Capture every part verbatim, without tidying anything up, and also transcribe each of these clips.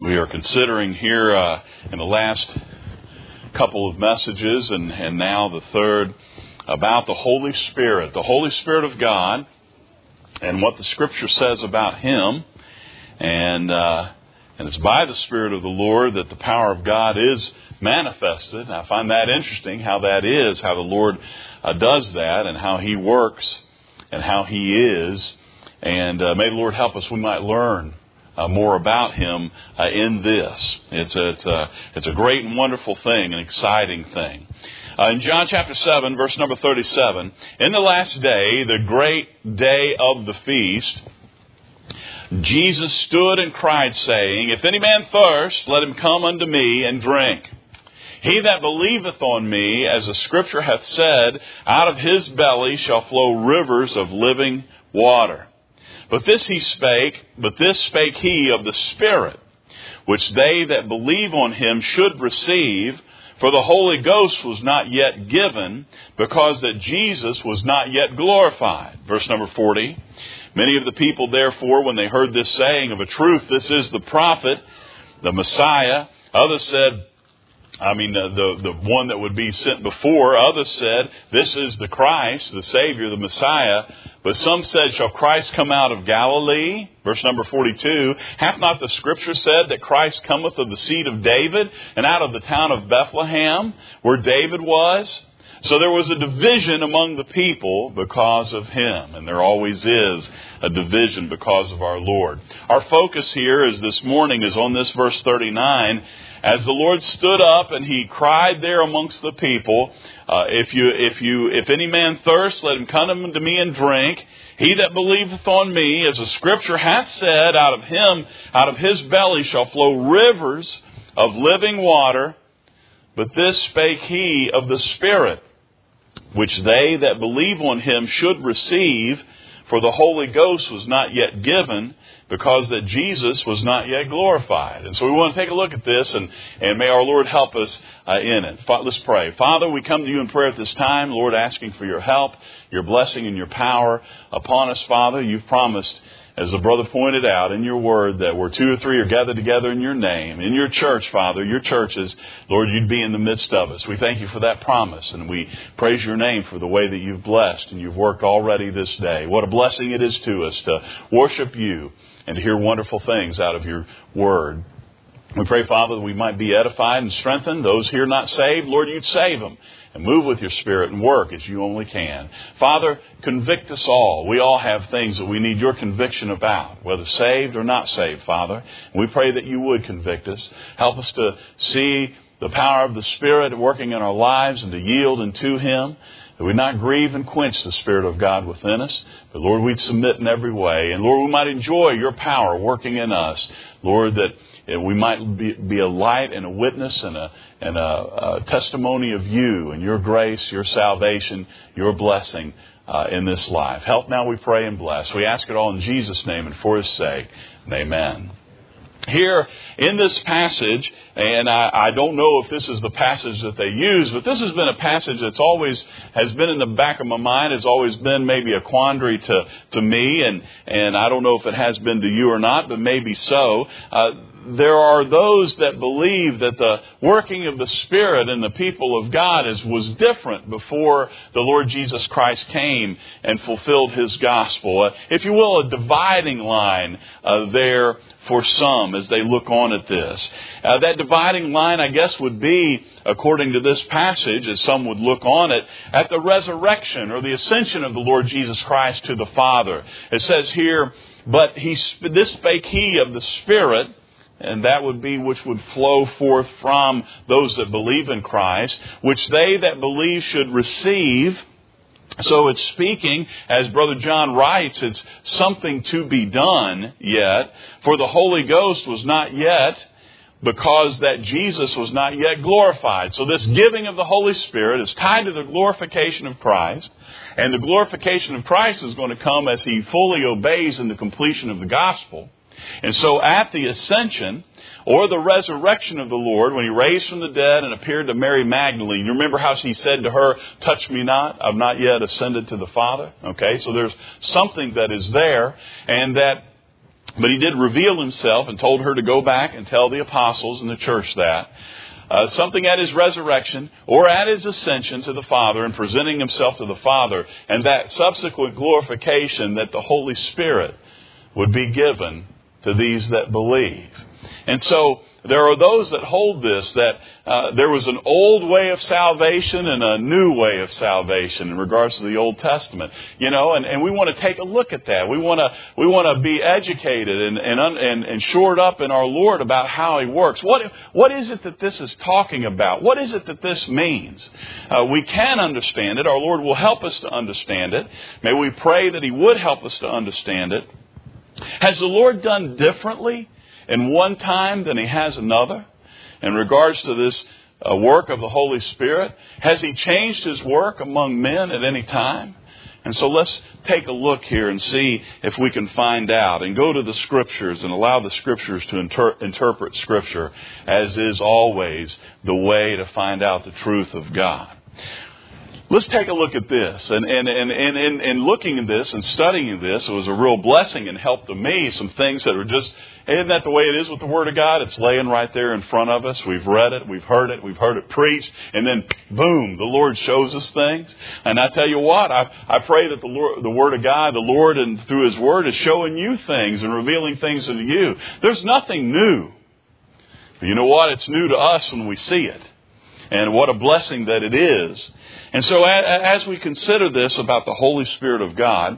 We are considering here uh, in the last couple of messages and, and now the third about the Holy Spirit, the Holy Spirit of God, and what the Scripture says about Him. And uh, and it's by the Spirit of the Lord that the power of God is manifested. I find that interesting, how that is, how the Lord uh, does that, and how He works, and how He is. And uh, may the Lord help us, we might learn Uh, more about Him uh, in this. It's a, it's, a, it's a great and wonderful thing, an exciting thing. Uh, in John chapter seven, verse number thirty-seven, in the last day, the great day of the feast, Jesus stood and cried, saying, If any man thirst, let him come unto me and drink. He that believeth on me, as the Scripture hath said, out of his belly shall flow rivers of living water. But this he spake, but this spake he of the Spirit, which they that believe on him should receive, for the Holy Ghost was not yet given, because that Jesus was not yet glorified. Verse number forty. Many of the people, therefore, when they heard this saying, of a truth, this is the prophet, the Messiah. Others said, I mean, the, the, the one that would be sent before. Others said, this is the Christ, the Savior, the Messiah. But some said, shall Christ come out of Galilee? Verse number forty-two. Hath not the Scripture said that Christ cometh of the seed of David, and out of the town of Bethlehem, where David was? So there was a division among the people because of Him. And there always is a division because of our Lord. Our focus here is this morning is on this verse thirty-nine. As the Lord stood up and He cried there amongst the people, uh, if you, if you, if any man thirst, let him come unto me and drink. He that believeth on me, as the Scripture hath said, out of him, out of his belly shall flow rivers of living water. But this spake he of the Spirit, which they that believe on him should receive, for the Holy Ghost was not yet given, because that Jesus was not yet glorified. And so we want to take a look at this, and, and may our Lord help us uh, in it. Let's pray. Father, we come to you in prayer at this time, Lord, asking for your help, your blessing, and your power upon us, Father. You've promised, as the brother pointed out in your word, that where two or three are gathered together in your name, in your church, Father, your churches, Lord, you'd be in the midst of us. We thank you for that promise, and we praise your name for the way that you've blessed and you've worked already this day. What a blessing it is to us to worship you and to hear wonderful things out of your word. We pray, Father, that we might be edified and strengthened. Those here not saved, Lord, you'd save them. And move with your Spirit and work as you only can. Father, convict us all. We all have things that we need your conviction about, whether saved or not saved, Father. And we pray that you would convict us. Help us to see the power of the Spirit working in our lives and to yield unto Him. That we not grieve and quench the Spirit of God within us. But Lord, we'd submit in every way. And Lord, we might enjoy your power working in us. Lord, that we might be, be a light and a witness and a, and a, a testimony of you and your grace, your salvation, your blessing uh, in this life. Help now, we pray, and bless. We ask it all in Jesus' name and for His sake. And amen. Here in this passage, and I, I don't know if this is the passage that they use, but this has been a passage that's always has been in the back of my mind, has always been maybe a quandary to, to me, and, and I don't know if it has been to you or not, but maybe so. Uh, there are those that believe that the working of the Spirit in the people of God is, was different before the Lord Jesus Christ came and fulfilled His gospel. Uh, if you will, a dividing line uh, there for some as they look on at this. Uh, that dividing line, I guess, would be, according to this passage, as some would look on it, at the resurrection or the ascension of the Lord Jesus Christ to the Father. It says here, but he, this spake he of the Spirit, and that would be which would flow forth from those that believe in Christ, which they that believe should receive. So it's speaking, as Brother John writes, it's something to be done yet. For the Holy Ghost was not yet, because that Jesus was not yet glorified. So this giving of the Holy Spirit is tied to the glorification of Christ. And the glorification of Christ is going to come as He fully obeys in the completion of the gospel. And so at the ascension or the resurrection of the Lord, when He raised from the dead and appeared to Mary Magdalene, you remember how He said to her, touch me not, I've not yet ascended to the Father. Okay, so there's something that is there, and that But he did reveal himself and told her to go back and tell the apostles and the church that. Uh, something at his resurrection or at his ascension to the Father and presenting himself to the Father, and that subsequent glorification that the Holy Spirit would be given to these that believe. And so there are those that hold this, that uh, there was an old way of salvation and a new way of salvation in regards to the Old Testament. You know, and, and we want to take a look at that. We want to we want to be educated and and, and and shored up in our Lord about how He works. What what is it that this is talking about? What is it that this means? Uh, we can understand it. Our Lord will help us to understand it. May we pray that He would help us to understand it. Has the Lord done differently in one time than He has another in regards to this uh, work of the Holy Spirit? Has He changed His work among men at any time? And so let's take a look here and see if we can find out, and go to the Scriptures and allow the Scriptures to inter- interpret Scripture, as is always the way to find out the truth of God. Let's take a look at this. And and and and, and, and looking at this and studying this, it was a real blessing and help to me. Some things that are just, isn't that the way it is with the Word of God? It's laying right there in front of us. We've read it, we've heard it, we've heard it preached, and then boom, the Lord shows us things. And I tell you what, I I pray that the Lord, the Word of God, the Lord, and through His Word, is showing you things and revealing things to you. There's nothing new. But you know what? It's new to us when we see it. And what a blessing that it is. And so as we consider this about the Holy Spirit of God,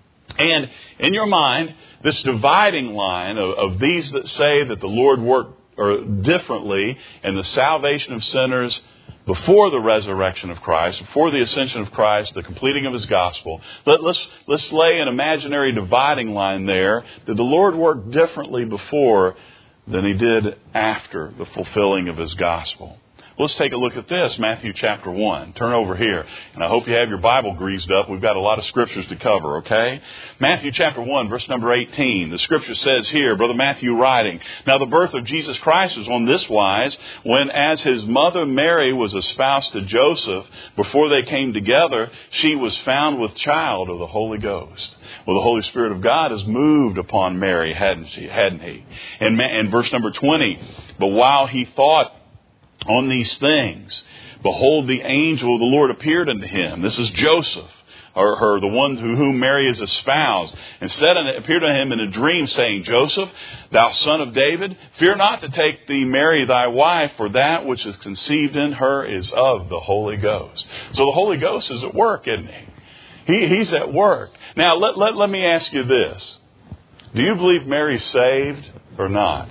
and in your mind, this dividing line of, of these that say that the Lord worked or differently in the salvation of sinners before the resurrection of Christ, before the ascension of Christ, the completing of His gospel, let, let's, let's lay an imaginary dividing line there. Did the Lord work differently before than He did after the fulfilling of His gospel? Let's take a look at this, Matthew chapter one. Turn over here. And I hope you have your Bible greased up. We've got a lot of scriptures to cover, okay? Matthew chapter one, verse number eighteen. The scripture says here, Brother Matthew writing, "Now the birth of Jesus Christ was on this wise, when as His mother Mary was espoused to Joseph, before they came together, she was found with child of the Holy Ghost." Well, the Holy Spirit of God has moved upon Mary, hadn't she? Hadn't He? And in verse number twenty, "But while He thought on these things, behold, the angel of the Lord appeared unto him." This is Joseph, or her, the one to whom Mary is espoused, "and said unto, appeared unto him in a dream, saying, Joseph, thou son of David, fear not to take thee Mary thy wife, for that which is conceived in her is of the Holy Ghost." So the Holy Ghost is at work, isn't He? he he's at work. Now, let, let, let me ask you this. Do you believe Mary's saved or not?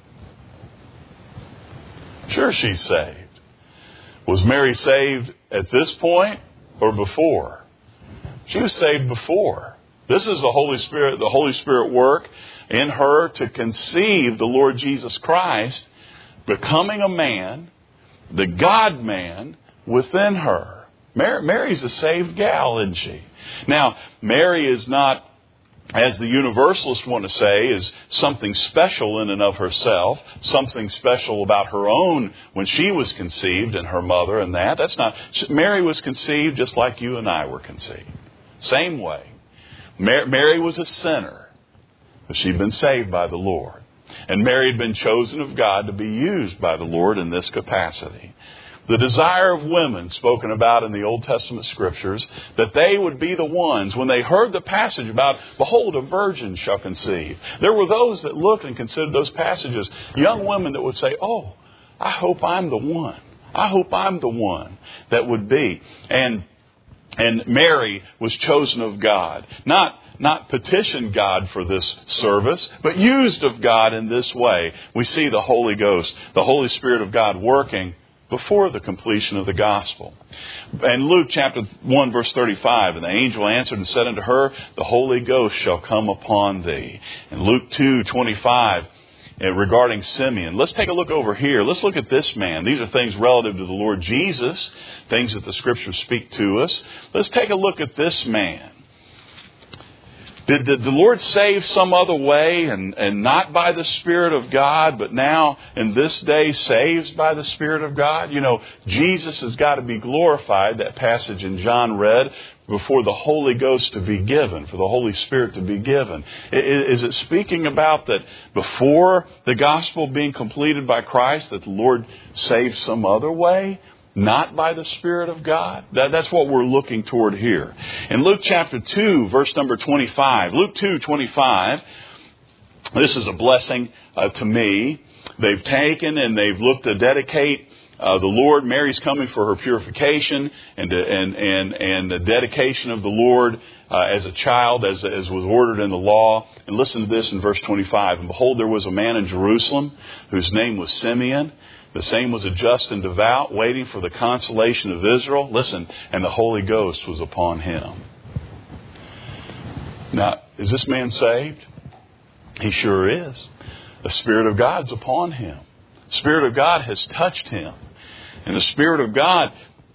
Sure, she's saved. Was Mary saved at this point or before? She was saved before. This is the Holy Spirit, the Holy Spirit work in her to conceive the Lord Jesus Christ, becoming a man, the God-man within her. Mary, Mary's a saved gal, isn't she? Now, Mary is not, as the universalists want to say, is something special in and of herself, something special about her own when she was conceived and her mother and that. That's not. Mary was conceived just like you and I were conceived. Same way. Mary was a sinner, but she'd been saved by the Lord. And Mary had been chosen of God to be used by the Lord in this capacity. The desire of women spoken about in the Old Testament Scriptures, that they would be the ones, when they heard the passage about, behold, a virgin shall conceive. There were those that looked and considered those passages, young women that would say, oh, I hope I'm the one. I hope I'm the one that would be. And and Mary was chosen of God. Not Not petitioned God for this service, but used of God in this way. We see the Holy Ghost, the Holy Spirit of God working before the completion of the gospel. And Luke chapter one verse thirty-five, "And the angel answered and said unto her, The Holy Ghost shall come upon thee." And Luke two twenty-five, regarding Simeon. Let's take a look over here. Let's look at this man. These are things relative to the Lord Jesus, things that the Scriptures speak to us. Let's take a look at this man. Did, did the Lord save some other way and, and not by the Spirit of God, but now in this day saves by the Spirit of God? You know, Jesus has got to be glorified, that passage in John read, before the Holy Ghost to be given, for the Holy Spirit to be given. Is it speaking about that before the gospel being completed by Christ, that the Lord saved some other way? Not by the Spirit of God? That, that's what we're looking toward here. In Luke chapter two, verse number twenty-five. Luke two, twenty-five. This is a blessing uh, to me. They've taken and they've looked to dedicate uh, the Lord. Mary's coming for her purification and and and, and the dedication of the Lord uh, as a child, as, as was ordered in the law. And listen to this in verse twenty-five. And behold, there was a man in Jerusalem whose name was Simeon. The same was a just and devout, waiting for the consolation of Israel. Listen, and the Holy Ghost was upon him. Now, is this man saved? He sure is. The Spirit of God's upon him. The Spirit of God has touched him. And the Spirit of God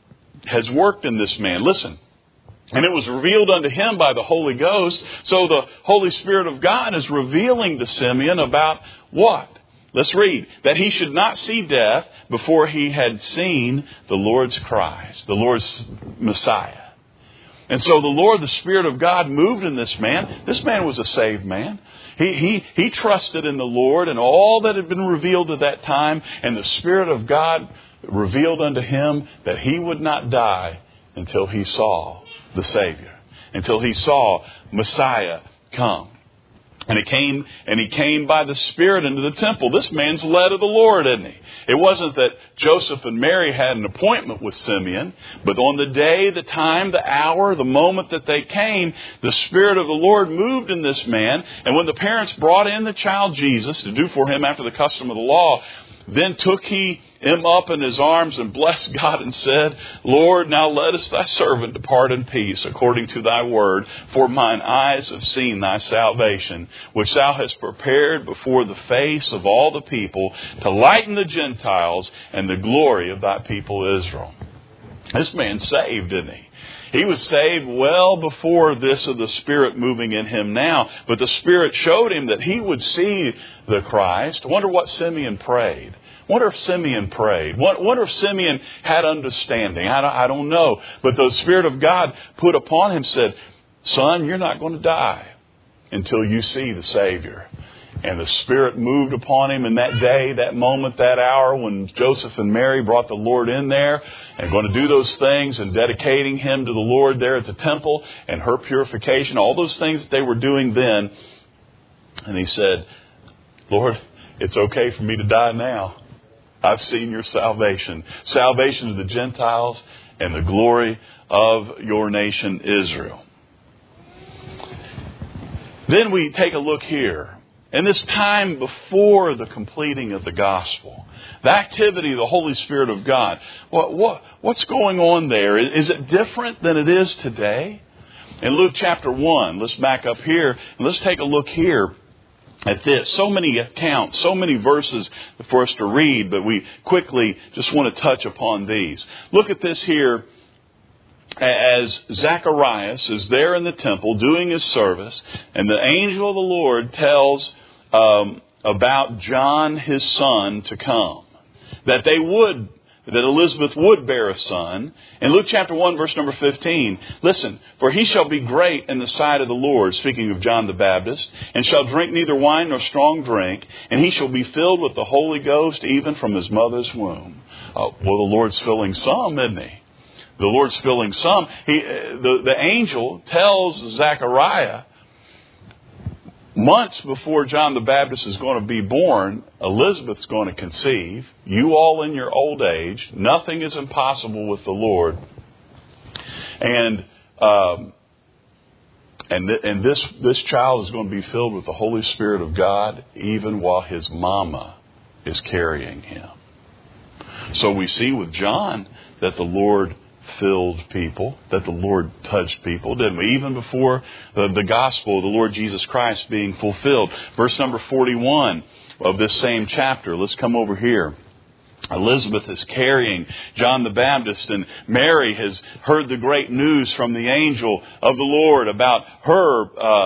has worked in this man. Listen. And it was revealed unto him by the Holy Ghost. So the Holy Spirit of God is revealing to Simeon about what? Let's read. That he should not see death before he had seen the Lord's Christ, the Lord's Messiah. And so the Lord, the Spirit of God, moved in this man. This man was a saved man. He, he, he trusted in the Lord and all that had been revealed at that time. And the Spirit of God revealed unto him that he would not die until he saw the Savior, until he saw Messiah come. And he came, and he came by the Spirit into the temple. This man's led of the Lord, isn't he? It wasn't that Joseph and Mary had an appointment with Simeon, but on the day, the time, the hour, the moment that they came, the Spirit of the Lord moved in this man. And when the parents brought in the child Jesus to do for him after the custom of the law, then took he him up in his arms and blessed God and said, Lord, now lettest thy servant depart in peace according to thy word. For mine eyes have seen thy salvation, which thou hast prepared before the face of all the people, to lighten the Gentiles and the glory of thy people Israel. This man's saved, didn't he? He was saved well before this of the Spirit moving in him now. But the Spirit showed him that he would see the Christ. I wonder what Simeon prayed. I wonder if Simeon prayed. I wonder if Simeon had understanding. I don't know. But the Spirit of God put upon him, said, Son, you're not going to die until you see the Savior. And the Spirit moved upon him in that day, that moment, that hour when Joseph and Mary brought the Lord in there and going to do those things and dedicating him to the Lord there at the temple and her purification, all those things that they were doing then. And he said, Lord, it's okay for me to die now. I've seen your salvation. Salvation of the Gentiles and the glory of your nation Israel. Then we take a look here. In this time before the completing of the gospel, the activity of the Holy Spirit of God, what, what, what's going on there? Is it different than it is today? In Luke chapter one, let's back up here and let's take a look here at this. So many accounts, so many verses for us to read, but we quickly just want to touch upon these. Look at this here. As Zacharias is there in the temple doing his service, and the angel of the Lord tells um, about John, his son, to come. That they would, that Elizabeth would bear a son. In Luke chapter one, verse number fifteen, listen, for he shall be great in the sight of the Lord, speaking of John the Baptist, and shall drink neither wine nor strong drink, and he shall be filled with the Holy Ghost even from his mother's womb. Uh, well, the Lord's filling some, isn't he? The Lord's filling some. He, the, the angel tells Zechariah, months before John the Baptist is going to be born, Elizabeth's going to conceive. You all in your old age. Nothing is impossible with the Lord. And um, and th- and this this child is going to be filled with the Holy Spirit of God, even while his mama is carrying him. So we see with John that the Lord filled people, that the Lord touched people, didn't we? Even before the, the gospel of the Lord Jesus Christ being fulfilled. Verse number forty-one of this same chapter. Let's come over here. Elizabeth is carrying John the Baptist, and Mary has heard the great news from the angel of the Lord about her uh,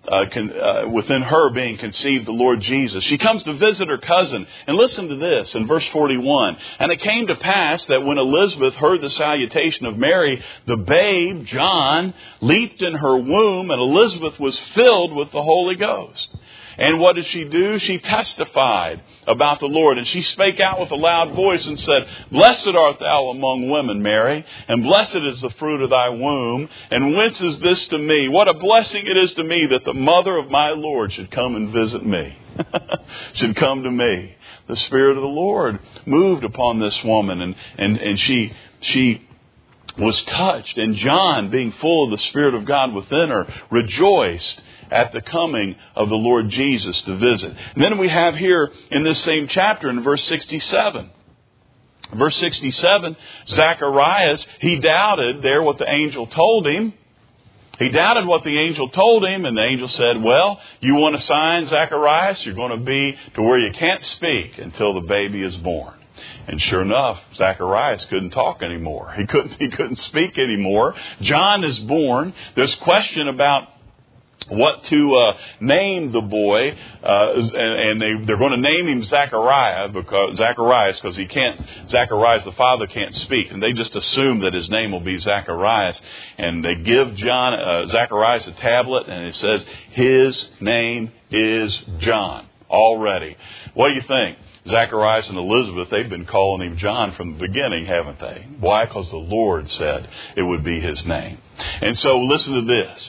Uh, con, uh, within her being conceived the Lord Jesus. She comes to visit her cousin. And listen to this in verse forty-one. And it came to pass that when Elizabeth heard the salutation of Mary, the babe, John, leaped in her womb, and Elizabeth was filled with the Holy Ghost. And what did she do? She testified about the Lord. And she spake out with a loud voice and said, Blessed art thou among women, Mary, and blessed is the fruit of thy womb. And whence is this to me? What a blessing it is to me that the mother of my Lord should come and visit me. Should come to me. The Spirit of the Lord moved upon this woman, and, and, and she she was touched. And John, being full of the Spirit of God within her, rejoiced at the coming of the Lord Jesus to visit. And then we have here in this same chapter in verse sixty-seven. Verse sixty-seven, Zacharias, he doubted there what the angel told him. He doubted what the angel told him, and the angel said, well, you want a sign, Zacharias? You're going to be to where you can't speak until the baby is born. And sure enough, Zacharias couldn't talk anymore. He couldn't, he couldn't speak anymore. John is born. There's question about what to uh, name the boy, uh, and they, they're going to name him Zachariah because Zacharias because he can't. Zacharias, the father, can't speak, and they just assume that his name will be Zacharias. And they give John uh, Zacharias a tablet, and it says his name is John already. What do you think? Zacharias and Elizabeth, they've been calling him John from the beginning, haven't they? Why? Because the Lord said it would be his name. And so listen to this.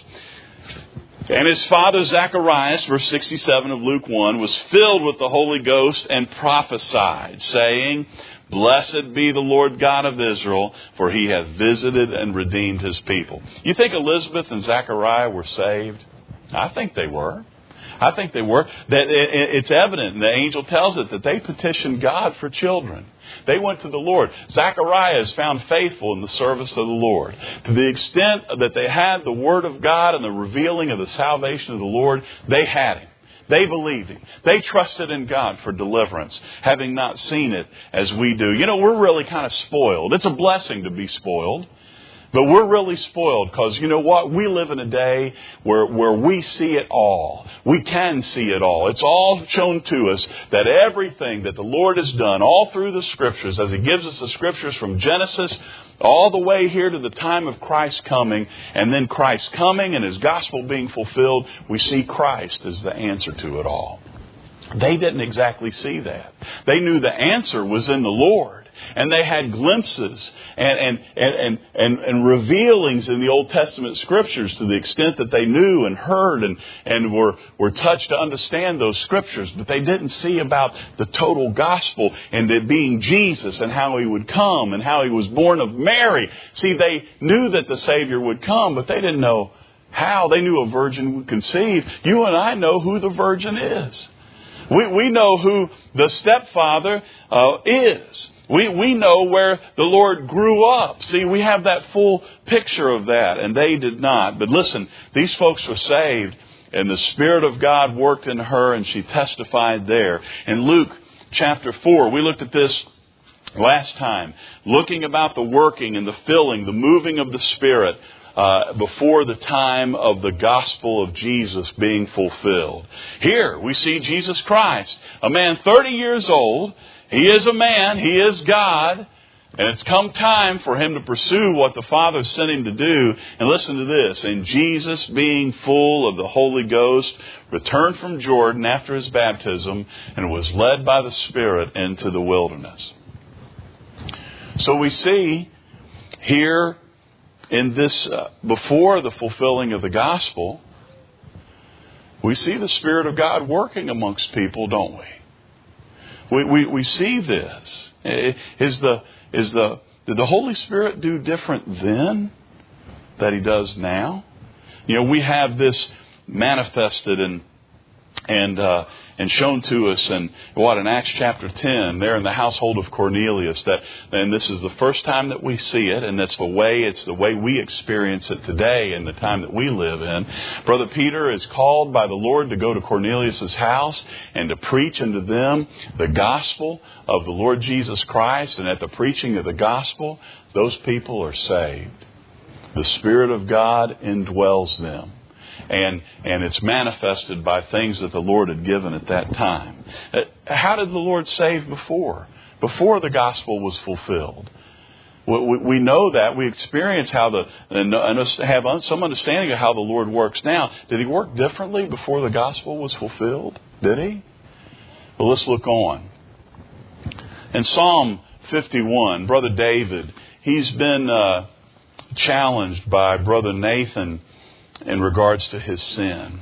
And his father Zacharias, verse sixty-seven of Luke one, was filled with the Holy Ghost and prophesied, saying, Blessed be the Lord God of Israel, for he hath visited and redeemed his people. You think Elizabeth and Zachariah were saved? I think they were. I think they were. That it's evident, and the angel tells it, that they petitioned God for children. They went to the Lord. Zacharias found faithful in the service of the Lord. To the extent that they had the Word of God and the revealing of the salvation of the Lord, they had Him. They believed Him. They trusted in God for deliverance, having not seen it as we do. You know, we're really kind of spoiled. It's a blessing to be spoiled. But we're really spoiled because, you know what? We live in a day where, where we see it all. We can see it all. It's all shown to us that everything that the Lord has done all through the Scriptures, as He gives us the Scriptures from Genesis all the way here to the time of Christ coming, and then Christ coming and His gospel being fulfilled, we see Christ as the answer to it all. They didn't exactly see that. They knew the answer was in the Lord. And they had glimpses and, and, and, and, and revealings in the Old Testament Scriptures to the extent that they knew and heard and, and were, were touched to understand those Scriptures. But they didn't see about the total gospel and it being Jesus and how He would come and how He was born of Mary. See, they knew that the Savior would come, but they didn't know how. They knew a virgin would conceive. You and I know who the virgin is. We, we know who the stepfather uh, is. We we know where the Lord grew up. See, we have that full picture of that, and they did not. But listen, these folks were saved, and the Spirit of God worked in her, and she testified there. In Luke chapter four, we looked at this last time, looking about the working and the filling, the moving of the Spirit uh, before the time of the gospel of Jesus being fulfilled. Here we see Jesus Christ, a man thirty years old. He is a man. He is God. And it's come time for Him to pursue what the Father sent Him to do. And listen to this. And Jesus, being full of the Holy Ghost, returned from Jordan after His baptism and was led by the Spirit into the wilderness. So we see here in this, uh, before the fulfilling of the gospel, we see the Spirit of God working amongst people, don't we? We, we we see this. Is the is the did the Holy Spirit do different then that He does now? You know, we have this manifested and and uh, and shown to us in what in Acts chapter ten, there in the household of Cornelius. That and this is the first time that we see it, and that's the way it's the way we experience it today in the time that we live in. Brother Peter is called by the Lord to go to Cornelius's house and to preach unto them the gospel of the Lord Jesus Christ. And at the preaching of the gospel, those people are saved. The Spirit of God indwells them. and and it's manifested by things that the Lord had given at that time. How did the Lord save before? Before the gospel was fulfilled. We know that. We experience how the, and have some understanding of how the Lord works now. Did He work differently before the gospel was fulfilled? Did He? Well, let's look on. In Psalm fifty-one, Brother David, he's been uh, challenged by Brother Nathan in regards to his sin.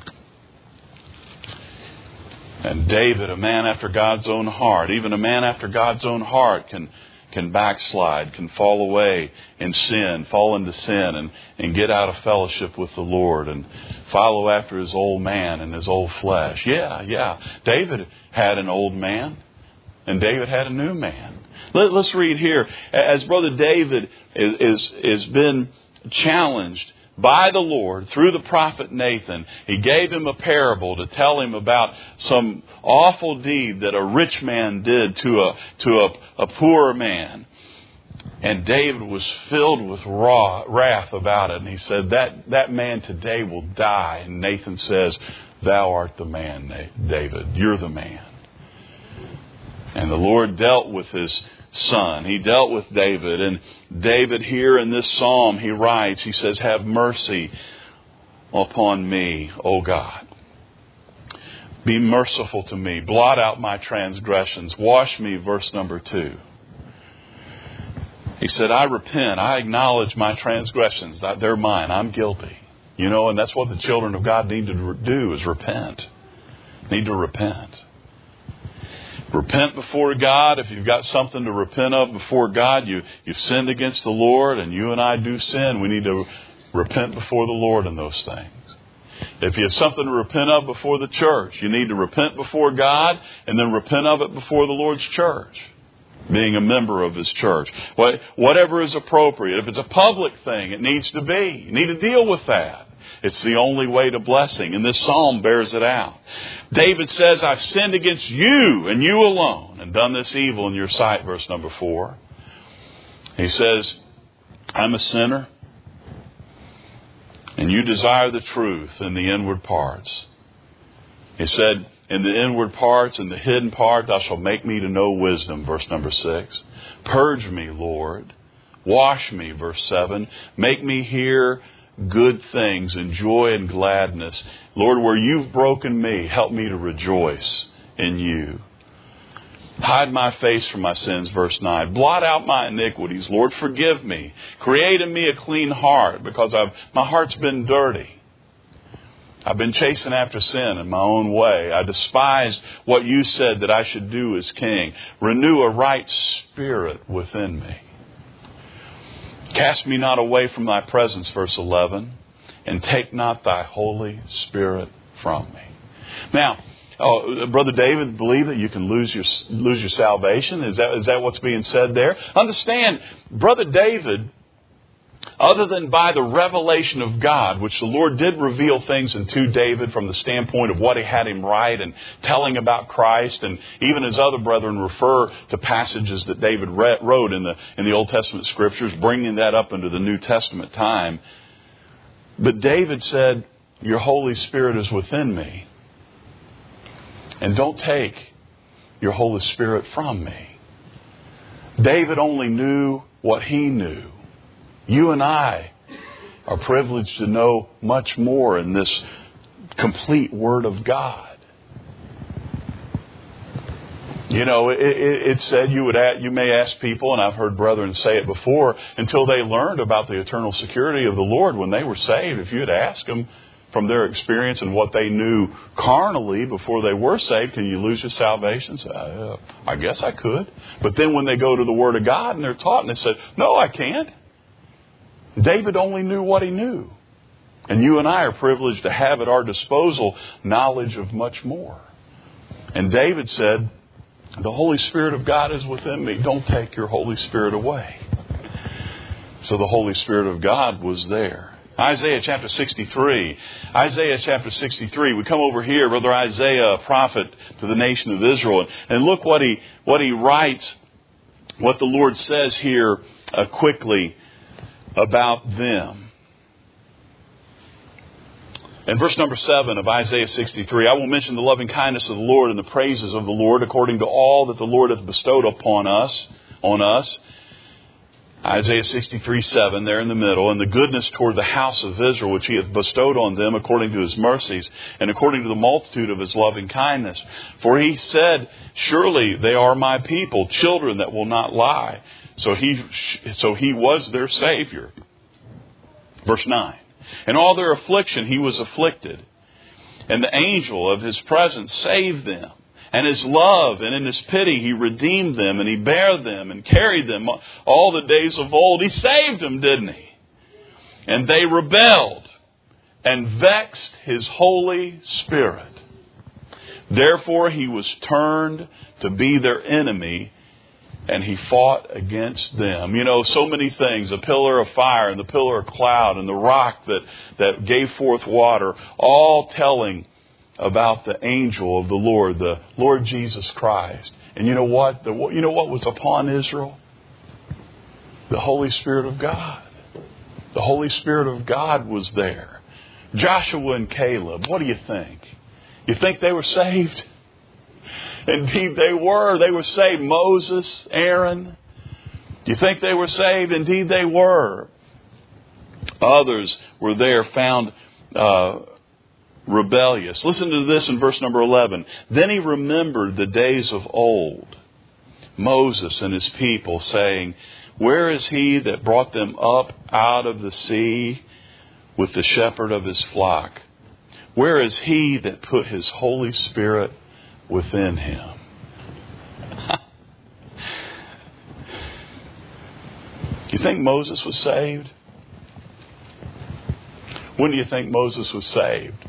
And David, a man after God's own heart, even a man after God's own heart can can backslide, can fall away in sin, fall into sin and, and get out of fellowship with the Lord and follow after his old man and his old flesh. Yeah, yeah. David had an old man and David had a new man. Let, let's read here. As Brother David is, is, is been challenged by the Lord through the prophet Nathan, He gave him a parable to tell him about some awful deed that a rich man did to a to a, a poor man. And David was filled with raw, wrath about it. And he said, that, that man today will die. And Nathan says, thou art the man, David. You're the man. And the Lord dealt with his son. He dealt with David. And David here in this psalm, he writes, he says, have mercy upon me, O God. Be merciful to me. Blot out my transgressions. Wash me, verse number two. He said, I repent. I acknowledge my transgressions. They're mine. I'm guilty. You know, and that's what the children of God need to do, is repent. Need to repent. Repent before God. If you've got something to repent of before God, you, you've sinned against the Lord, and you and I do sin. We need to repent before the Lord in those things. If you have something to repent of before the church, you need to repent before God and then repent of it before the Lord's church, being a member of His church. Whatever is appropriate. If it's a public thing, it needs to be. You need to deal with that. It's the only way to blessing. And this psalm bears it out. David says, I've sinned against you and you alone and done this evil in your sight, verse number four. He says, I'm a sinner and you desire the truth in the inward parts. He said, in the inward parts and the hidden part, thou shalt make me to know wisdom, verse number six. Purge me, Lord. Wash me, verse seven. Make me hear good things and joy and gladness. Lord, where you've broken me, help me to rejoice in you. Hide my face from my sins, verse nine. Blot out my iniquities. Lord, forgive me. Create in me a clean heart, because I've my heart's been dirty. I've been chasing after sin in my own way. I despised what you said that I should do as king. Renew a right spirit within me. Cast me not away from thy presence, verse eleven, and take not thy Holy Spirit from me. Now, oh, Brother David, believe that you can lose your lose your salvation? Is that is that what's being said there? Understand, Brother David, other than by the revelation of God, which the Lord did reveal things into David from the standpoint of what He had him write and telling about Christ, and even his other brethren refer to passages that David read, wrote in the in the Old Testament Scriptures, bringing that up into the New Testament time. But David said, your Holy Spirit is within me, and don't take your Holy Spirit from me. David only knew what he knew. You and I are privileged to know much more in this complete Word of God. You know, it, it, it said you would ask, you may ask people, and I've heard brethren say it before, until they learned about the eternal security of the Lord when they were saved. If you had asked them from their experience and what they knew carnally before they were saved, can you lose your salvation? So, uh, I guess I could. But then when they go to the Word of God and they're taught, and they said, no, I can't. David only knew what he knew. And you and I are privileged to have at our disposal knowledge of much more. And David said, the Holy Spirit of God is within me. Don't take your Holy Spirit away. So the Holy Spirit of God was there. Isaiah chapter sixty-three. Isaiah chapter sixty-three. We come over here, Brother Isaiah, a prophet to the nation of Israel. And look what he, what he writes, what the Lord says here uh, quickly about them. In verse number seven of Isaiah sixty-three, I will mention the loving kindness of the Lord and the praises of the Lord according to all that the Lord hath bestowed upon us, on us. Isaiah sixty-three, seven, there in the middle, and the goodness toward the house of Israel, which he hath bestowed on them according to his mercies, and according to the multitude of his loving kindness. For he said, surely they are my people, children that will not lie. So he, so he was their Savior. Verse nine. In all their affliction he was afflicted, and the angel of his presence saved them. And his love and in his pity he redeemed them, and he bare them and carried them all the days of old. He saved them, didn't he? And they rebelled and vexed his Holy Spirit. Therefore he was turned to be their enemy, and he fought against them. You know, so many things. A pillar of fire and the pillar of cloud and the rock that, that gave forth water, all telling about the angel of the Lord, the Lord Jesus Christ. And you know what? The, you know what was upon Israel? The Holy Spirit of God. The Holy Spirit of God was there. Joshua and Caleb, what do you think? You think they were saved? Indeed they were. They were saved. Moses, Aaron. Do you think they were saved? Indeed they were. Others were there, found uh, rebellious. Listen to this in verse number eleven. Then he remembered the days of old, Moses and his people, saying, where is he that brought them up out of the sea with the shepherd of his flock? Where is he that put his Holy Spirit within him? You think Moses was saved? When do you think Moses was saved?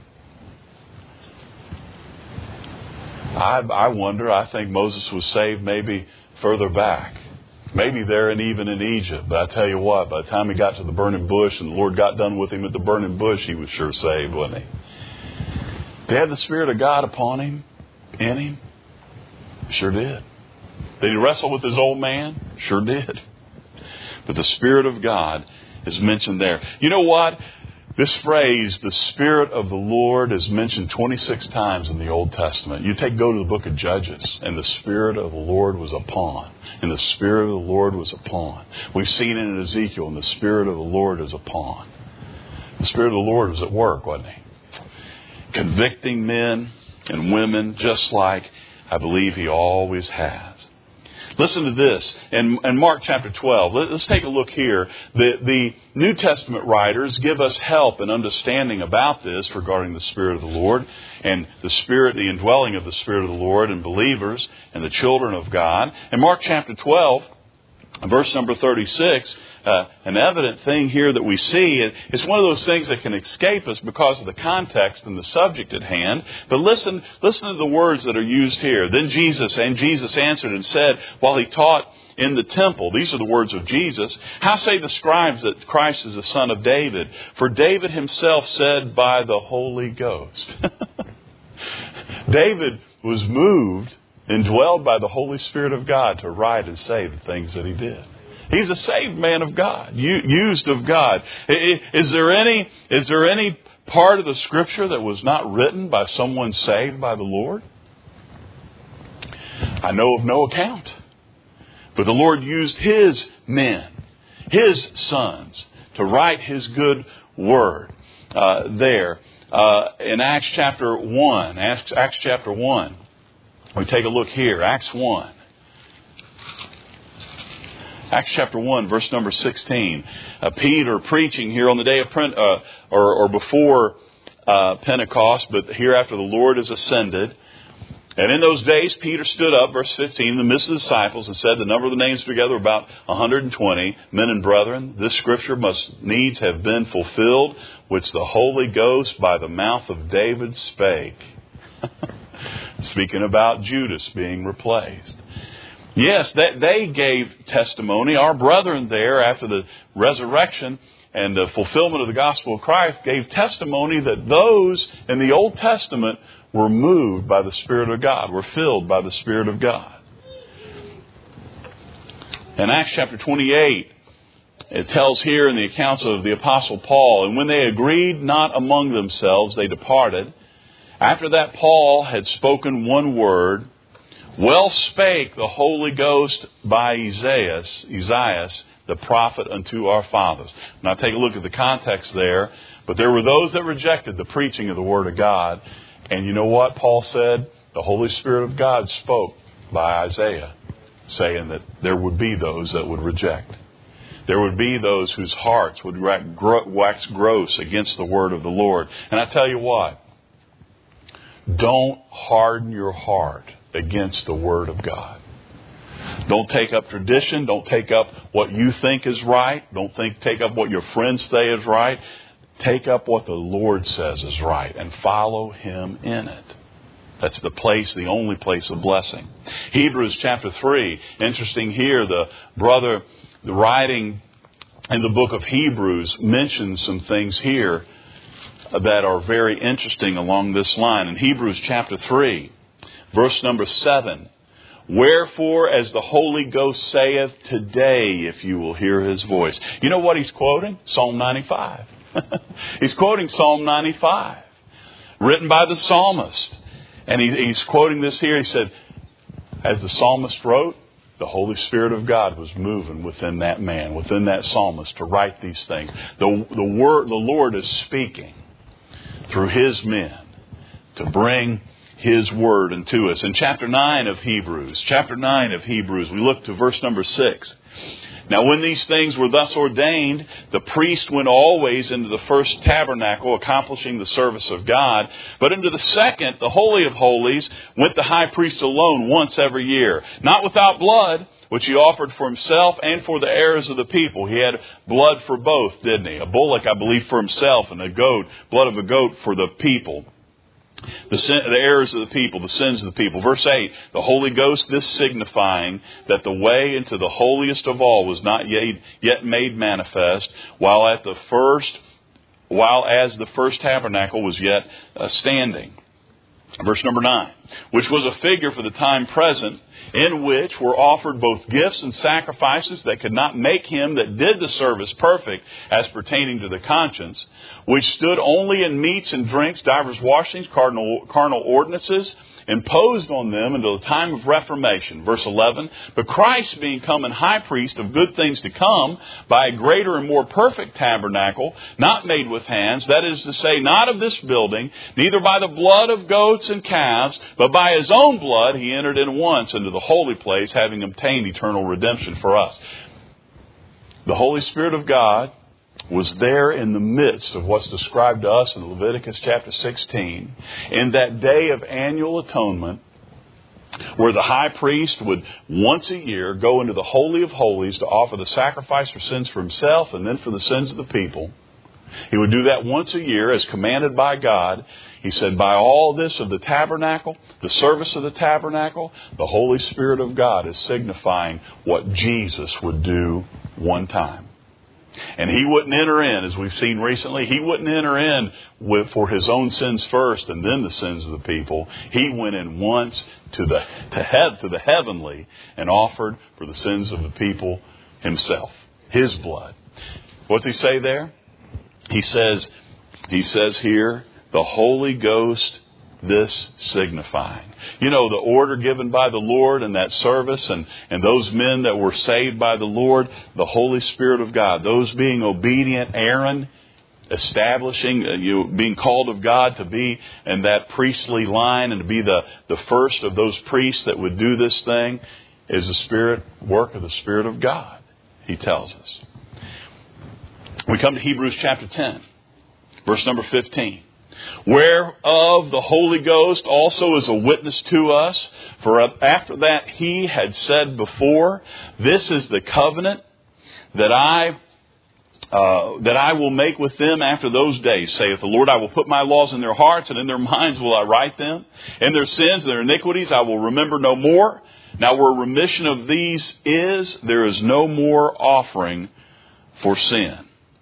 I, I wonder, I think Moses was saved maybe further back. Maybe there and even in Egypt. But I tell you what, by the time he got to the burning bush and the Lord got done with him at the burning bush, he was sure saved, wasn't he? He had the Spirit of God upon him, in him. Sure did. Did he wrestle with his old man? Sure did. But the Spirit of God is mentioned there. You know what? This phrase, the Spirit of the Lord, is mentioned twenty-six times in the Old Testament. You take go to the book of Judges, and the Spirit of the Lord was upon. And the Spirit of the Lord was upon. We've seen it in Ezekiel, and the Spirit of the Lord is upon. The Spirit of the Lord was at work, wasn't he? Convicting men and women just like I believe he always has. Listen to this. In, in Mark chapter twelve, let, let's take a look here. The, the New Testament writers give us help in understanding about this regarding the Spirit of the Lord and the Spirit, the indwelling of the Spirit of the Lord in believers and the children of God. In Mark chapter twelve, verse number thirty-six, uh, an evident thing here that we see, it's one of those things that can escape us because of the context and the subject at hand. But listen, listen to the words that are used here. Then Jesus, and Jesus answered and said, while he taught in the temple, these are the words of Jesus, how say the scribes that Christ is the son of David? For David himself said by the Holy Ghost. David was moved, indwelled by the Holy Spirit of God to write and say the things that he did. He's a saved man of God, used of God. Is there any, is there any part of the Scripture that was not written by someone saved by the Lord? I know of no account. But the Lord used His men, His sons, to write His good word uh, there. Uh, in Acts chapter one, Acts, Acts chapter one, we take a look here, Acts one. Acts chapter one, verse number sixteen. Uh, Peter preaching here on the day of, uh, or, or before uh, Pentecost, but here after the Lord is ascended. And in those days, Peter stood up, verse fifteen, in the midst of the disciples and said, the number of the names together were about one hundred twenty. Men and brethren, this scripture must needs have been fulfilled, which the Holy Ghost by the mouth of David spake. Speaking about Judas being replaced. Yes, that they gave testimony. Our brethren there, after the resurrection and the fulfillment of the gospel of Christ, gave testimony that those in the Old Testament were moved by the Spirit of God, were filled by the Spirit of God. In Acts chapter twenty-eight, It tells here in the accounts of the Apostle Paul, and when they agreed not among themselves, they departed. After that Paul had spoken one word, well spake the Holy Ghost by Isaiah, Isaiah, the prophet unto our fathers. Now take a look at the context there. But there were those that rejected the preaching of the Word of God. And you know what Paul said? The Holy Spirit of God spoke by Isaiah, saying that there would be those that would reject. There would be those whose hearts would wax gross against the word of the Lord. And I tell you what, don't harden your heart against the word of God. Don't take up tradition. Don't take up what you think is right. Don't think take up what your friends say is right. Take up what the Lord says is right and follow Him in it. That's the place, the only place of blessing. Hebrews chapter three. Interesting here, the brother, the writing in the book of Hebrews mentions some things here that are very interesting along this line. In Hebrews chapter three, verse number seven. Wherefore, as the Holy Ghost saith, today, if you will hear His voice. You know what he's quoting? Psalm ninety-five. He's quoting Psalm ninety-five, written by the psalmist. And he, he's quoting this here. He said, as the psalmist wrote, the Holy Spirit of God was moving within that man, within that psalmist to write these things. The, the, word, the Lord is speaking through His men to bring His word unto us. In chapter nine of Hebrews, chapter nine of Hebrews, we look to verse number six. Now when these things were thus ordained, the priest went always into the first tabernacle, accomplishing the service of God. But into the second, the Holy of Holies, went the high priest alone once every year, not without blood, which he offered for himself and for the heirs of the people. He had blood for both, didn't he? A bullock, I believe, for himself, and a goat, blood of a goat for the people. The, sin, the errors of the people, the sins of the people. Verse eight, the Holy Ghost, this signifying that the way into the holiest of all was not yet, yet made manifest, while at the first, while as the first tabernacle was yet uh, standing. Verse number nine, which was a figure for the time present, in which were offered both gifts and sacrifices that could not make him that did the service perfect as pertaining to the conscience, which stood only in meats and drinks, divers washings, carnal, carnal ordinances, imposed on them until the time of Reformation. Verse eleven, but Christ being come and high priest of good things to come, by a greater and more perfect tabernacle, not made with hands, that is to say, not of this building, neither by the blood of goats and calves, but by His own blood he entered in once into the holy place, having obtained eternal redemption for us. The Holy Spirit of God was there in the midst of what's described to us in Leviticus chapter sixteen, in that day of annual atonement, where the high priest would once a year go into the Holy of Holies to offer the sacrifice for sins for himself and then for the sins of the people. He would do that once a year as commanded by God. He said, by all this of the tabernacle, the service of the tabernacle, the Holy Spirit of God is signifying what Jesus would do one time. And He wouldn't enter in, as we've seen recently, He wouldn't enter in with, for His own sins first and then the sins of the people. He went in once to the, to, hev, to the heavenly and offered for the sins of the people Himself, His blood. What's He say there? He says, He says here, the Holy Ghost, this signifying. You know, the order given by the Lord in that service, and, and those men that were saved by the Lord, the Holy Spirit of God, those being obedient, Aaron, establishing, uh, you being called of God to be in that priestly line and to be the, the first of those priests that would do this thing, is the Spirit, work of the Spirit of God, He tells us. We come to Hebrews chapter ten, verse number fifteen. Whereof the Holy Ghost also is a witness to us. For after that He had said before, this is the covenant that I uh, that I will make with them after those days, saith the Lord. I will put my laws in their hearts, and in their minds will I write them. And their sins and their iniquities I will remember no more. Now where remission of these is, there is no more offering for sin.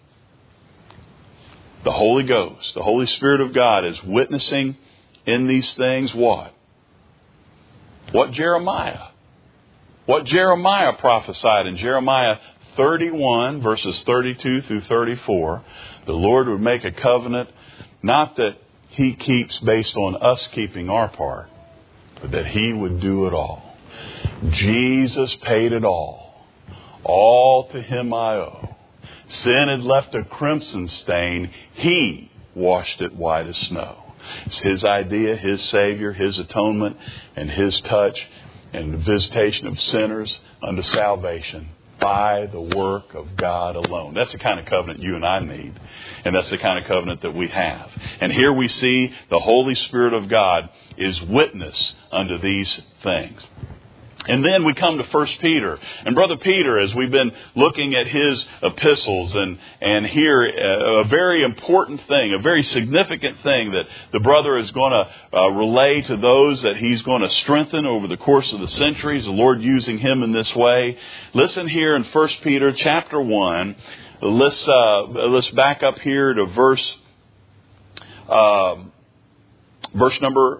The Holy Ghost, the Holy Spirit of God is witnessing in these things what? What Jeremiah. What Jeremiah prophesied in Jeremiah thirty-one, verses thirty-two through thirty-four, the Lord would make a covenant, not that He keeps based on us keeping our part, but that He would do it all. Jesus paid it all. All to Him I owe. Sin had left a crimson stain. He washed it white as snow. It's His idea, His Savior, His atonement, and His touch and the visitation of sinners unto salvation by the work of God alone. That's the kind of covenant you and I need. And that's the kind of covenant that we have. And here we see the Holy Spirit of God is witness unto these things. And then we come to First Peter. And Brother Peter, as we've been looking at his epistles and, and here a very important thing, a very significant thing that the brother is going to uh, relay to those that he's going to strengthen over the course of the centuries, the Lord using him in this way. Listen here in First Peter chapter one. Let's, uh, let's back up here to verse, uh, verse number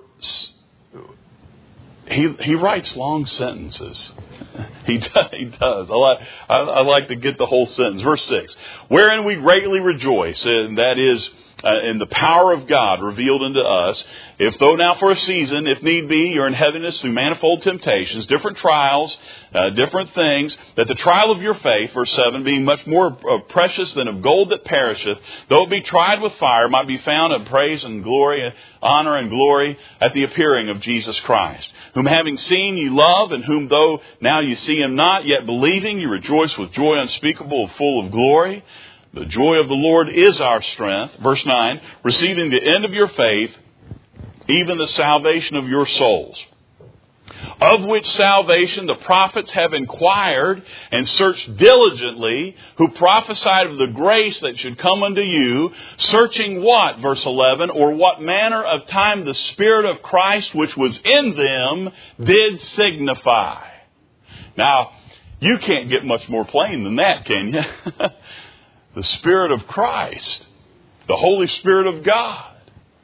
He he writes long sentences. He does. He does. I like, I, I like to get the whole sentence. Verse six. Wherein we greatly rejoice, and that is uh, in the power of God revealed unto us, if though now for a season, if need be, you're in heaviness through manifold temptations, different trials, uh, different things, that the trial of your faith, verse seven, being much more uh, precious than of gold that perisheth, though it be tried with fire, might be found in praise and glory, honor and glory at the appearing of Jesus Christ, whom having seen you love, and whom though now you see Him not, yet believing you rejoice with joy unspeakable, full of glory. The joy of the Lord is our strength. Verse nine, receiving the end of your faith, even the salvation of your souls. Of which salvation the prophets have inquired and searched diligently, who prophesied of the grace that should come unto you, searching what, verse eleven, or what manner of time the Spirit of Christ which was in them did signify. Now, you can't get much more plain than that, can you? The Spirit of Christ, the Holy Spirit of God,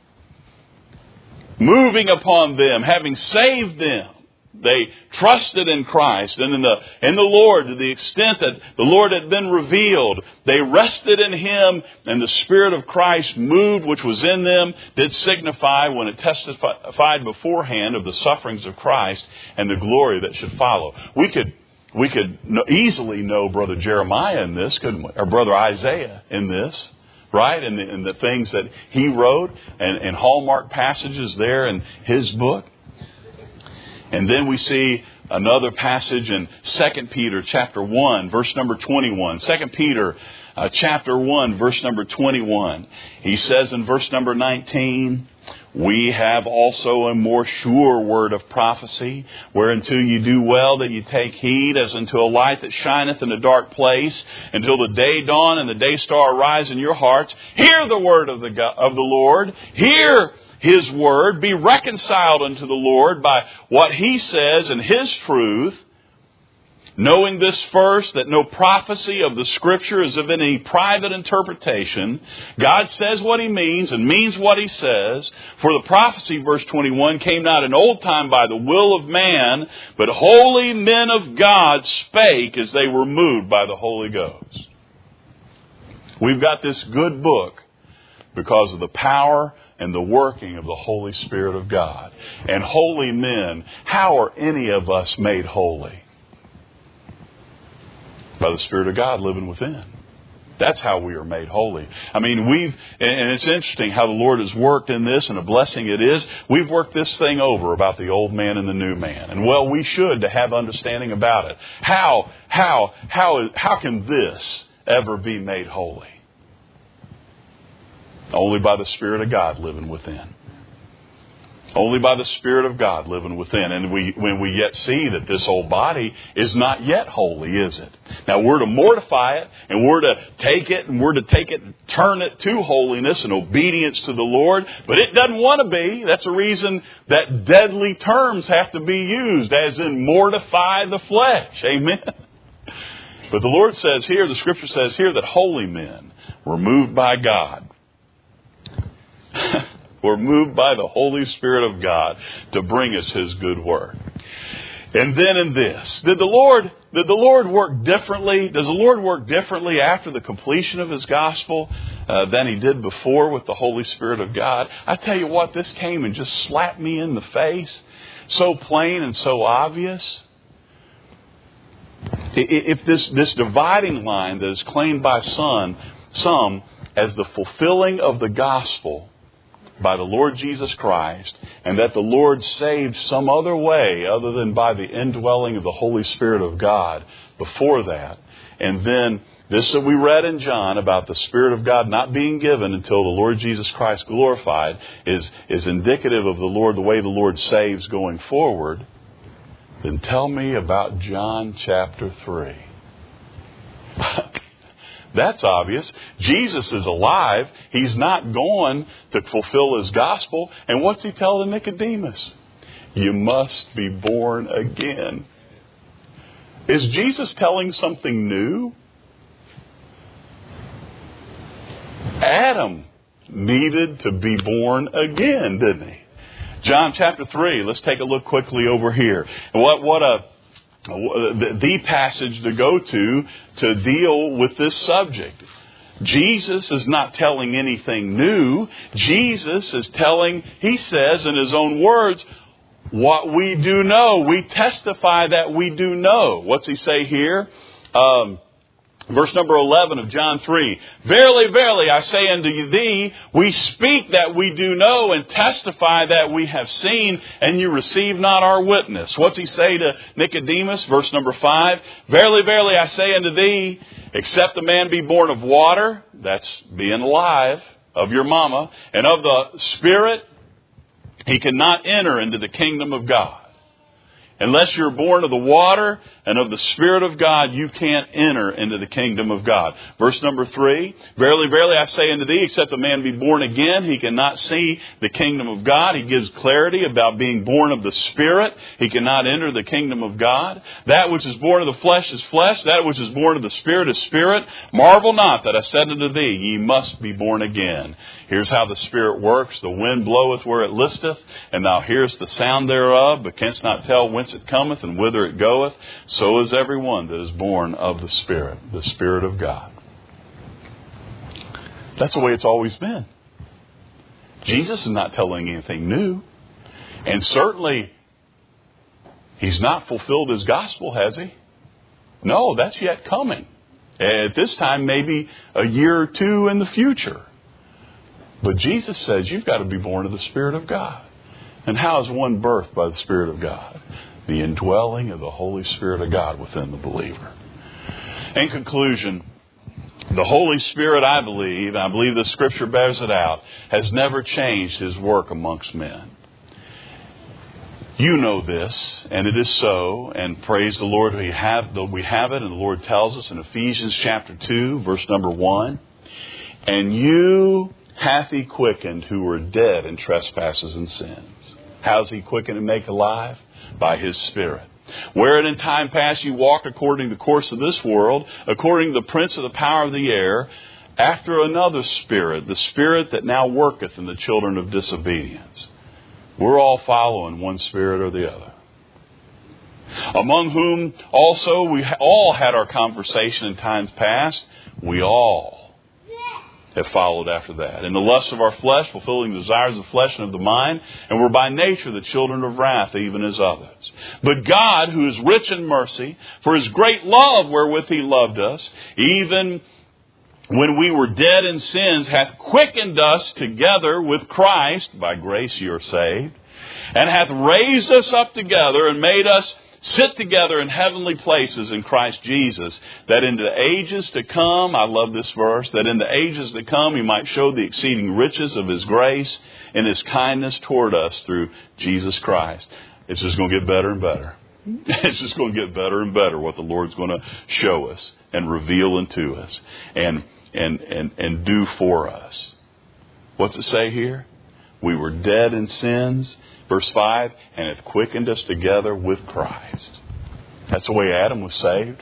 moving upon them, having saved them. They trusted in Christ and in the in the Lord to the extent that the Lord had been revealed. They rested in Him, and the Spirit of Christ moved, which was in them, did signify when it testified beforehand of the sufferings of Christ and the glory that should follow. We could we could easily know Brother Jeremiah in this, couldn't we? Or Brother Isaiah in this, right? And the, and the things that he wrote and, and hallmark passages there in his book. And then we see another passage in Second Peter chapter one, verse number twenty-one. Second Peter uh, chapter one, verse number twenty-one. He says in verse number nineteen, we have also a more sure word of prophecy, whereunto you do well that you take heed, as unto a light that shineth in a dark place, until the day dawn and the day star arise in your hearts. Hear the word of the God, of the Lord. Hear His word. Be reconciled unto the Lord by what He says in His truth. Knowing this first, that no prophecy of the Scripture is of any private interpretation. God says what He means and means what He says. For the prophecy, verse twenty-one, came not in old time by the will of man, but holy men of God spake as they were moved by the Holy Ghost. We've got this good book because of the power and the working of the Holy Spirit of God. And holy men, how are any of us made holy? By the Spirit of God living within. That's how we are made holy. I mean, we've, and it's interesting how the Lord has worked in this, and a blessing it is. We've worked this thing over about the old man and the new man. And well, we should to have understanding about it. How, how, how, how can this ever be made holy? Only by the Spirit of God living within. Only by the Spirit of God living within. And we, when we yet see that this old body is not yet holy, is it? Now we're to mortify it, and we're to take it, and we're to take it and turn it to holiness and obedience to the Lord. But it doesn't want to be. That's the reason that deadly terms have to be used, as in mortify the flesh. Amen. But the Lord says here, the Scripture says here, that holy men were moved by God. We're moved by the Holy Spirit of God to bring us His good word. And then in this, did the Lord did the Lord work differently? Does the Lord work differently after the completion of His gospel uh, than He did before with the Holy Spirit of God? I tell you what, this came and just slapped me in the face. So plain and so obvious. If this, this dividing line that is claimed by some, some as the fulfilling of the gospel by the Lord Jesus Christ, and that the Lord saved some other way other than by the indwelling of the Holy Spirit of God before that, and then this that we read in John about the Spirit of God not being given until the Lord Jesus Christ glorified is, is indicative of the Lord, the way the Lord saves going forward, then tell me about John chapter three. That's obvious. Jesus is alive. He's not going to fulfill His gospel. And what's He tell to Nicodemus? You must be born again. Is Jesus telling something new? Adam needed to be born again, didn't he? John chapter three. Let's take a look quickly over here. What, what a... the passage to go to to deal with this subject. Jesus is not telling anything new. Jesus is telling, He says in His own words, what we do know. We testify that we do know. What's He say here? Um, Verse number eleven of John three. Verily, verily, I say unto thee, we speak that we do know and testify that we have seen, and you receive not our witness. What's He say to Nicodemus? Verse number five. Verily, verily, I say unto thee, except a man be born of water, that's being alive, of your mama, and of the Spirit, he cannot enter into the kingdom of God. Unless you're born of the water and of the Spirit of God, you can't enter into the kingdom of God. Verse number three, verily, verily, I say unto thee, except a man be born again, he cannot see the kingdom of God. He gives clarity about being born of the Spirit. He cannot enter the kingdom of God. That which is born of the flesh is flesh. That which is born of the Spirit is spirit. Marvel not that I said unto thee, ye must be born again. Here's how the Spirit works. The wind bloweth where it listeth, and thou hearest the sound thereof, but canst not tell whence it cometh and whither it goeth. So is every one that is born of the Spirit, the Spirit of God. That's the way it's always been. Jesus is not telling anything new. And certainly, He's not fulfilled His gospel, has He? No, that's yet coming. At this time, maybe a year or two in the future. But Jesus says you've got to be born of the Spirit of God. And how is one birthed by the Spirit of God? The indwelling of the Holy Spirit of God within the believer. In conclusion, the Holy Spirit, I believe, and I believe the Scripture bears it out, has never changed His work amongst men. You know this, and it is so, and praise the Lord, we have, we have it, and the Lord tells us in Ephesians chapter two, verse number one, and you hath He quickened who were dead in trespasses and sins. How's He quicken and make alive? By His Spirit. Wherein in time past you walked according to the course of this world, according to the prince of the power of the air, after another spirit, the spirit that now worketh in the children of disobedience. We're all following one spirit or the other. Among whom also we all had our conversation in times past. We all have followed after that. In the lust of our flesh, fulfilling the desires of the flesh and of the mind, and were by nature the children of wrath, even as others. But God, who is rich in mercy, for His great love wherewith He loved us, even when we were dead in sins, hath quickened us together with Christ, by grace ye are saved, and hath raised us up together and made us sit together in heavenly places in Christ Jesus, that in the ages to come, I love this verse, that in the ages to come He might show the exceeding riches of His grace and His kindness toward us through Jesus Christ. It's just going to get better and better. It's just going to get better and better what the Lord's going to show us and reveal unto us and, and, and, and do for us. What's it say here? We were dead in sins. Verse five, and hath quickened us together with Christ. That's the way Adam was saved.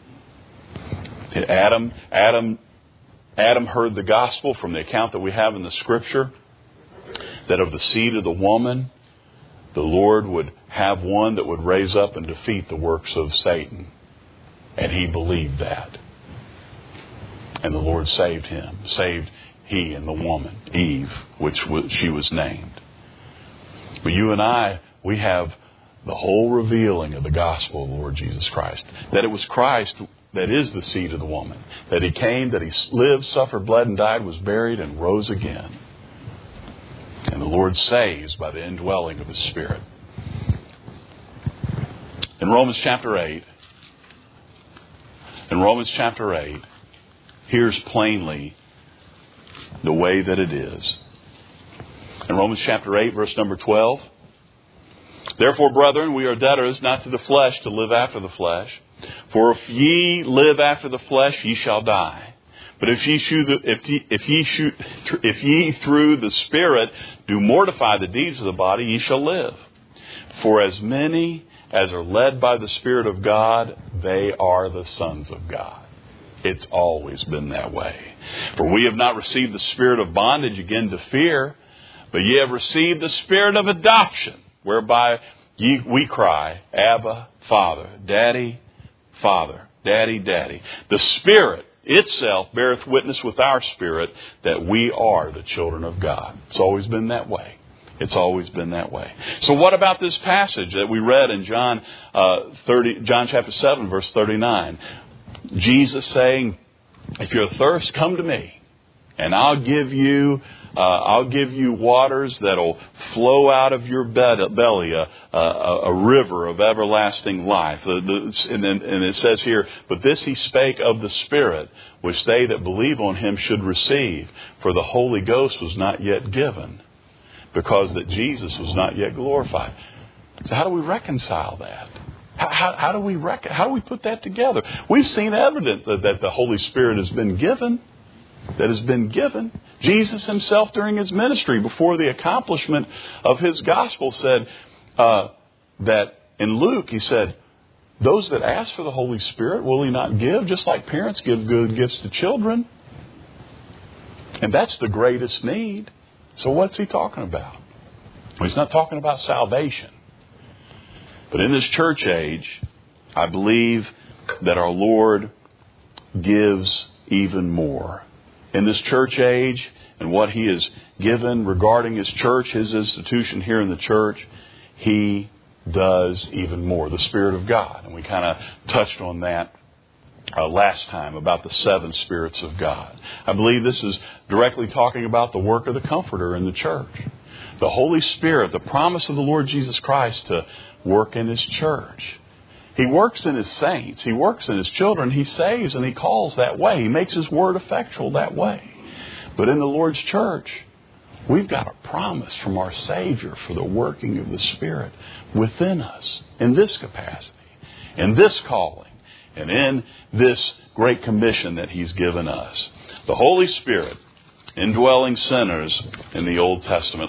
Adam, Adam, Adam heard the gospel from the account that we have in the Scripture, that of the seed of the woman the Lord would have one that would raise up and defeat the works of Satan. And he believed that. And the Lord saved him. Saved he and the woman, Eve, which she was named. But you and I, we have the whole revealing of the gospel of the Lord Jesus Christ. That it was Christ that is the seed of the woman. That he came, that he lived, suffered, bled, and died, was buried, and rose again. And the Lord saves by the indwelling of His Spirit. In Romans chapter eight, in Romans chapter eight, here's plainly the way that it is. In Romans chapter eight, verse number twelve, therefore, brethren, we are debtors not to the flesh to live after the flesh. For if ye live after the flesh, ye shall die. But if ye, shew the, if, ye, if, ye shew, if ye through the Spirit do mortify the deeds of the body, ye shall live. For as many as are led by the Spirit of God, they are the sons of God. It's always been that way. For we have not received the spirit of bondage again to fear, but ye have received the spirit of adoption, whereby ye, we cry, Abba, Father, Daddy, Father, Daddy, Daddy. The Spirit itself beareth witness with our spirit that we are the children of God. It's always been that way. It's always been that way. So what about this passage that we read in John uh, thirty, John chapter seven, verse thirty-nine? Jesus saying, if you're athirst, come to me, and I'll give you, uh, I'll give you waters that'll flow out of your bed, belly, a, a, a river of everlasting life. The, the, and, and it says here, but this he spake of the Spirit, which they that believe on him should receive, for the Holy Ghost was not yet given, because that Jesus was not yet glorified. So how do we reconcile that? How, how, how do we rec- how do we put that together? We've seen evidence that, that the Holy Spirit has been given. That has been given. Jesus himself during his ministry, before the accomplishment of his gospel, said uh, that in Luke, he said, those that ask for the Holy Spirit, will he not give? Just like parents give good gifts to children. And that's the greatest need. So what's he talking about? Well, he's not talking about salvation. But in this church age, I believe that our Lord gives even more. In this church age and what He has given regarding His church, His institution here in the church, He does even more. The Spirit of God. And we kind of touched on that uh, last time about the seven spirits of God. I believe this is directly talking about the work of the Comforter in the church. The Holy Spirit, the promise of the Lord Jesus Christ to work in His church. He works in His saints. He works in His children. He saves and He calls that way. He makes His word effectual that way. But in the Lord's church, we've got a promise from our Savior for the working of the Spirit within us in this capacity, in this calling, and in this great commission that He's given us. The Holy Spirit indwelling sinners in the Old Testament.